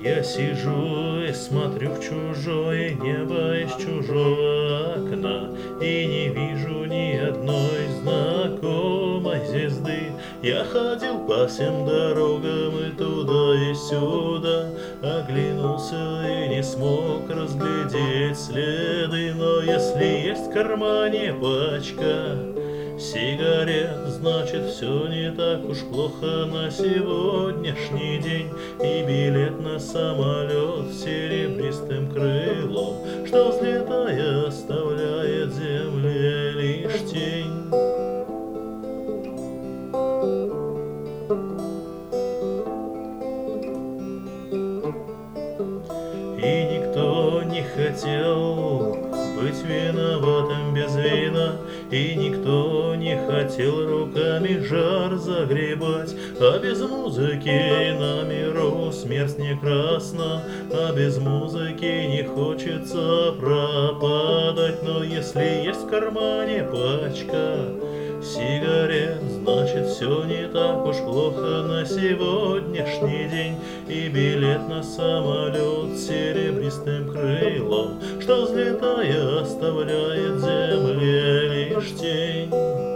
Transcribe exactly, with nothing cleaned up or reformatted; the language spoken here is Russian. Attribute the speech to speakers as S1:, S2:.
S1: Я сижу и смотрю в чужое небо из чужого окна, и не вижу ни одной знакомой звезды. Я ходил по всем дорогам и туда и сюда, оглянулся и не смог разглядеть следы. Но если есть в кармане пачка сигарет, значит все не так уж плохо на сегодняшний день. И билет на самолет с серебристым крылом, что взлетая оставляет земле лишь тень. И никто не хотел быть виноватым без вина, и никто не хотел руками жар загребать. А без музыки на миру смерть не красна, а без музыки не хочется пропадать. Но если есть в кармане пачка сигарет, значит все не так уж плохо на сегодняшний день. И билет на самолет с серебристым крылом, что взлетая оставляет земле лишь тень.